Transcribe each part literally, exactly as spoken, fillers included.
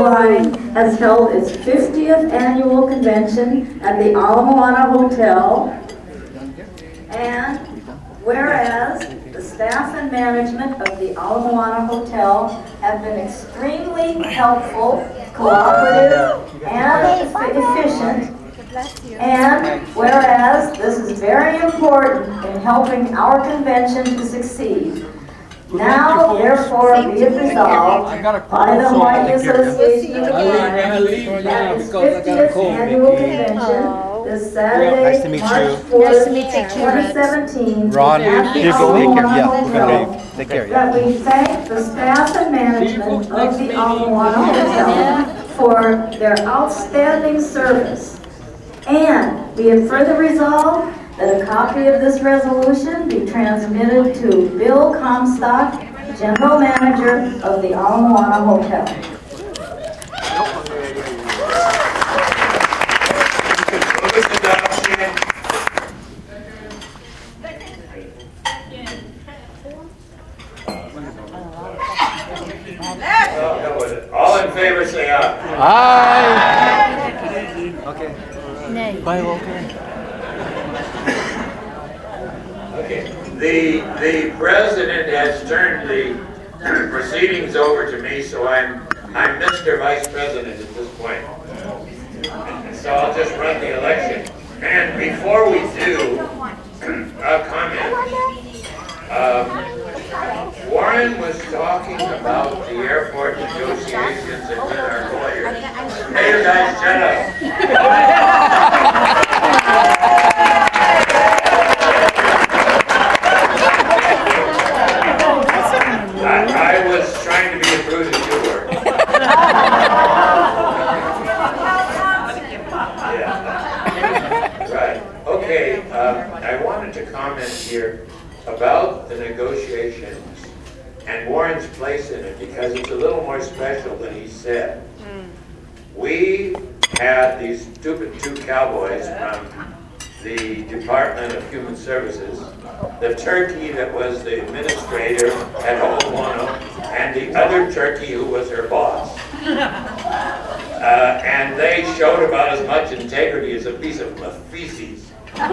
Line has held its fiftieth annual convention at the Ala Moana Hotel. And whereas the staff and management of the Ala Moana Hotel have been extremely helpful, cooperative, and efficient. And whereas this is very important in helping our convention to succeed. Now, therefore, be it resolved by the Hawaii Association of Lions at its fiftieth annual convention this Saturday, March fourth, twenty seventeen, Ron, at the take Ala care. Moana Yeah, we're Hotel. gonna take care. Yeah. That we thank the staff and management of the Ala Moana Hotel for their outstanding service. And be it further resolved that a copy of this resolution be transmitted to Bill Comstock, General Manager of the Ala Moana Hotel. All in favor, say aye. Aye. Okay. Nay. Bye, Walter. Okay. The the president has turned the proceedings over to me, so I'm I'm Mister Vice President at this point. So I'll just run the election. And before we do, a comment. Um, Warren was talking about the airport negotiations and with our lawyers. Hey, you guys, shut up. I, I was trying to be a prudent doer. Yeah. Right. Okay. Um, I wanted to comment here about the negotiations and Warren's place in it, because it's a little more special than he said. Mm. We had these stupid two cowboys from the Department of Human Services, the turkey that was the administrator at Ho'opono, and the other turkey who was her boss. Uh, and they showed about as much integrity as a piece of feces.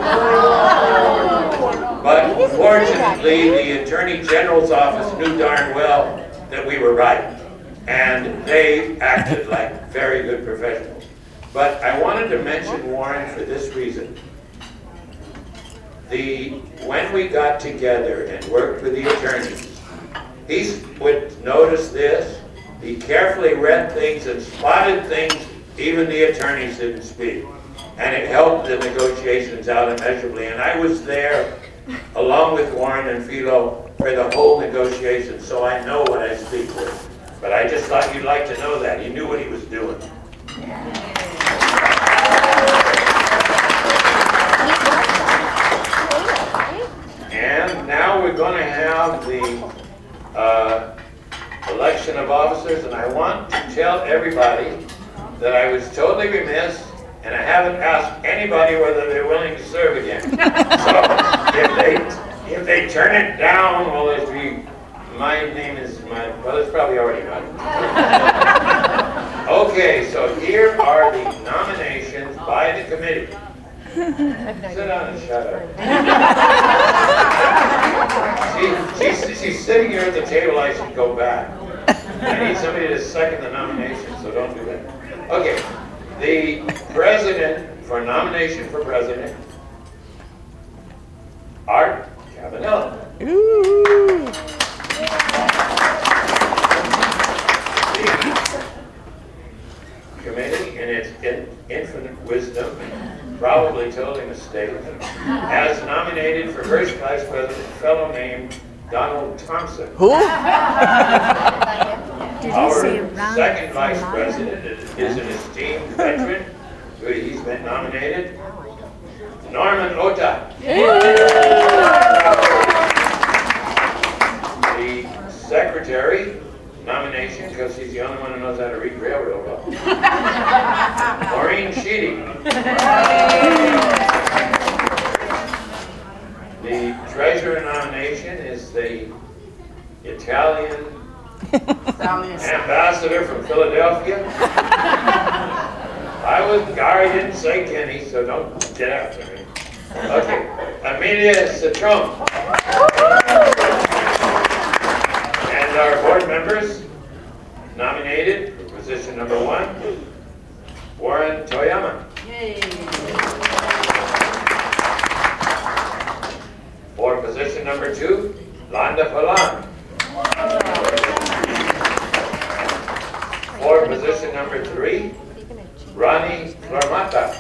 But fortunately, the Attorney General's office knew darn well that we were right, and they acted like very good professionals. But I wanted to mention Warren for this reason. The when we got together and worked with the attorneys, he would notice this. He carefully read things and spotted things even the attorneys didn't speak. And it helped the negotiations out immeasurably. And I was there along with Warren and Philo for the whole negotiation, so I know what I speak with. But I just thought you'd like to know that. He knew what he was doing. And now we're going to have the uh, election of officers, and I want to tell everybody that I was totally remiss, and I haven't asked anybody whether they're willing to serve again. So if they if they turn it down, well, if we, my name is my well, it's probably already done. Okay, so here are the nominations by the committee. Sit down and shut up. she, she's, she's sitting here at the table. I should go back. I need somebody to second the nomination, so don't do that. Okay. The president, for nomination for president, Art Cabanella. Ooh. The committee, in its in infinite wisdom, probably totally mistaken, has nominated for first vice president a fellow named Donald Thompson. Who? Our second vice president is an esteemed veteran. He's been nominated. Norman Ota. The secretary nomination, because he's the only one who knows how to read railroad law. Maureen Sheedy. The treasurer nomination is the Italian Ambassador from Philadelphia. I was, Gary didn't say Kenny, so don't get after me. Okay, Amelia Citron. And our board members nominated for position number one, Warren Toyama. For position number two, Landa Falan. For position number three, Ronnie Clarmata.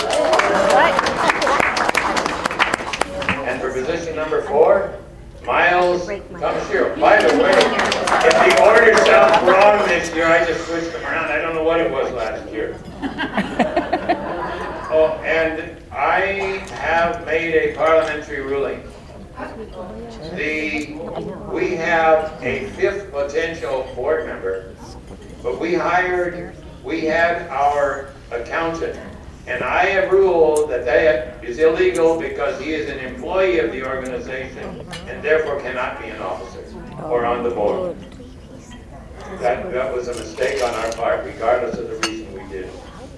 And for position number four, Miles Kamashiro. By the way, if the order sounds wrong this year, I just switched them around. I don't know what it was last year. Oh, and I have made a parliamentary ruling. The, we have a fifth potential board member, but we hired, we had our accountant, and I have ruled that that is illegal because he is an employee of the organization and therefore cannot be an officer or on the board. That, that was a mistake on our part, regardless of the reason we did it.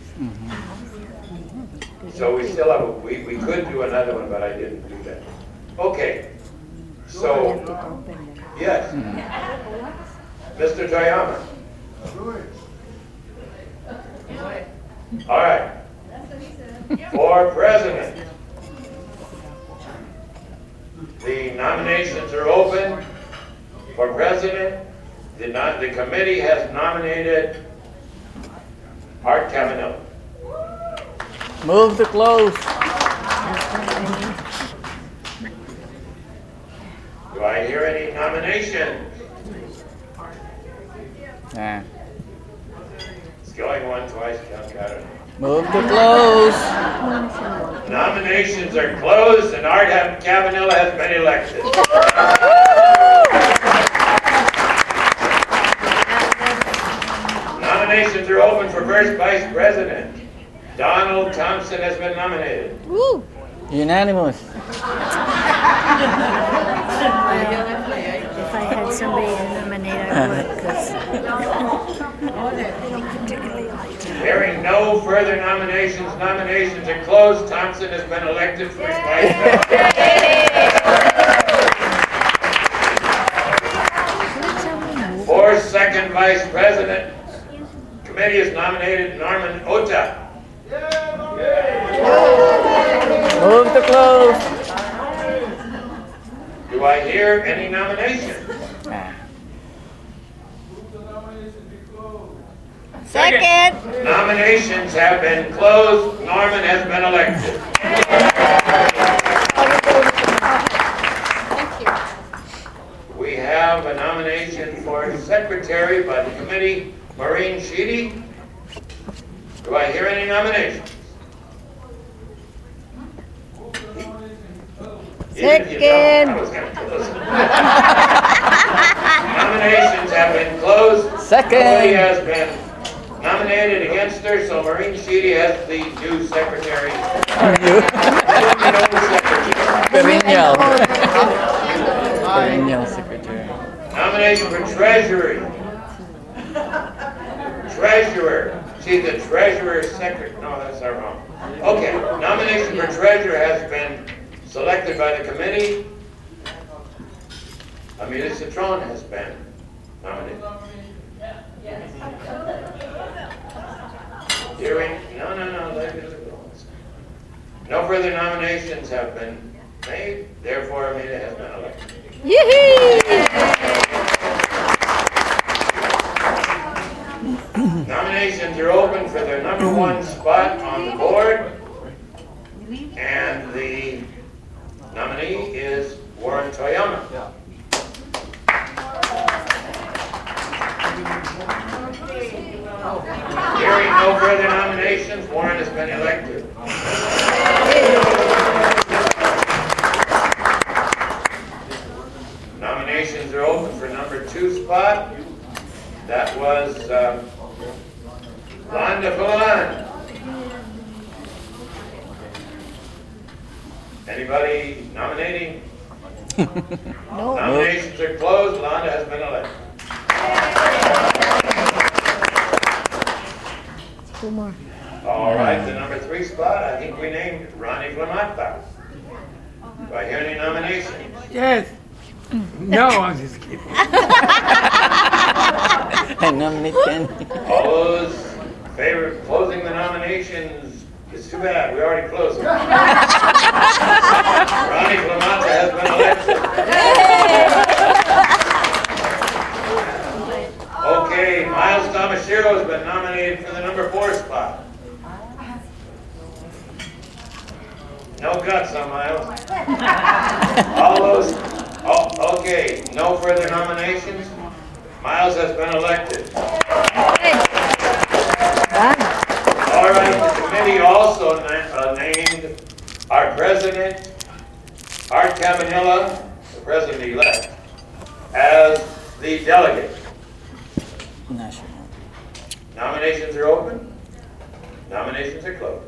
So we still have, a, we, we could do another one, but I didn't do that. Okay, so, yes, Mister Toyama. All right, for president, the nominations are open. For president, the, non, the committee has nominated Art Cavanillo. Move to close. Do I hear any nominations? Yeah. It's going one twice, count it. Move to close. Nominations are closed and Art Cavanillo has been elected. Nominations are open for first vice president. Donald Thompson has been nominated. Woo. Unanimous. If I had somebody to nominate, I would, because I don't particularly like it. Hearing no further nominations, nominations are closed. Thompson has been elected for vice president. For second vice president, committee has nominated Norman Ota. Move to close. Do I hear any nominations? Second. Nominations have been closed. Norman has been elected. We have a nomination for secretary by the committee, Maureen Sheedy. Do I hear any nominations? Second. I was gonna close it. Nominations have been closed. Second. Nobody has been nominated against her, so Maureen Sheedy has the new secretary. Perennial. Perennial secretary. Nomination for treasury. Treasurer. See, the treasurer secretary. No, that's not wrong. Okay, nomination for treasurer has been selected by the committee. Amelia Citron has been nominated. Hearing, no, no, no, let it go. No further nominations have been made, therefore Amelia has been elected. Yee-hee! Nominations are open for the number one spot on the board, and the nominee is Warren Toyama. Hearing no further nominations, Warren has been elected. Nominations are open for number two spot. That was um, Landa Falan. Anybody nominating? No. Nominations are closed. Landa has been elected. Two more. All right, the number three spot, I think we named Ronnie Flamata. Do I hear any nominations? Yes. No, I'm just kidding. I nominate Kenny. All those in favor of closing the nominations, it's too bad, we already closed them. Ronnie Flamata has been elected. Okay, Miles Tomashiro has been nominated for the number four spot. No guts on Miles. All those, oh, okay, no further nominations. Miles has been elected. All right, the committee also na- uh, named our president, Art Cabanilla, the president-elect, as the delegate. National. Nominations are open. Nominations are closed.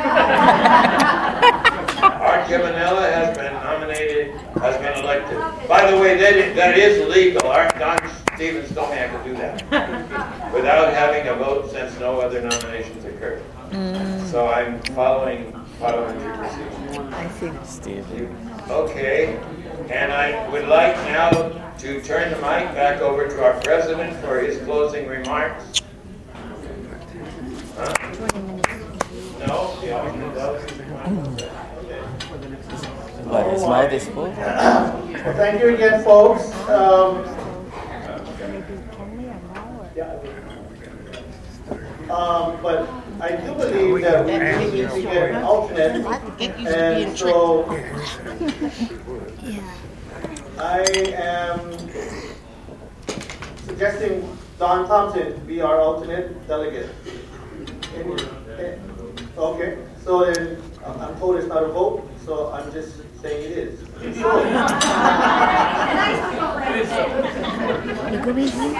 Art Cabanilla has been nominated, has been elected. By the way, that is, that is legal. Art Don Stevens told me I could do that without having a vote since no other nominations occurred. So I'm following parliamentary procedure. I see. Steve. Okay, and I would like now to turn the mic back over to our president for his closing remarks. Huh? No? The alternate delegate? Okay. But his mouth is full. Well, thank you again, folks. Um, yeah. Um, but I do believe that we need to get an alternate, and so I am suggesting Don Thompson be our alternate delegate. Okay, so then uh, I'm told it's not a vote, so I'm just saying it is. So, You go with me?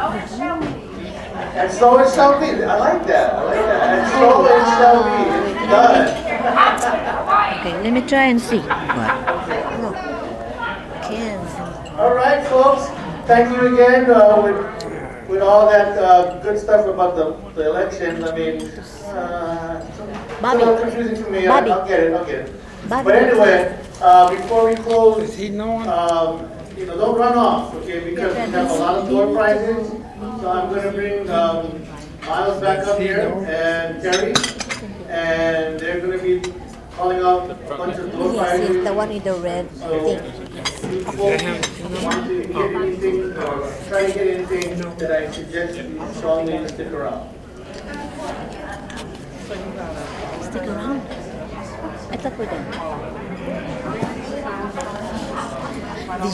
and so it shall be. I like that. I like that. And so it shall be. It's done. Okay, let me try and see. What? Look. Ken. All right, folks. Thank you again uh, with with all that uh, good stuff about the, the election. I mean, uh, it's a Bobby. little confusing to me. Bobby. I'll get it. I'll get it. Bobby. But anyway, uh, before we close, Does he know him? um, you know, don't run off, okay? Because we have a lot of door prizes. So I'm going to bring um, Miles back up here and Terry, and they're going to be calling out a bunch of door Yes, prizes. it's the one with the red So, thing. if folks want to get anything or try to get anything, that I suggest you strongly stick around. Stick around. I thought we're done.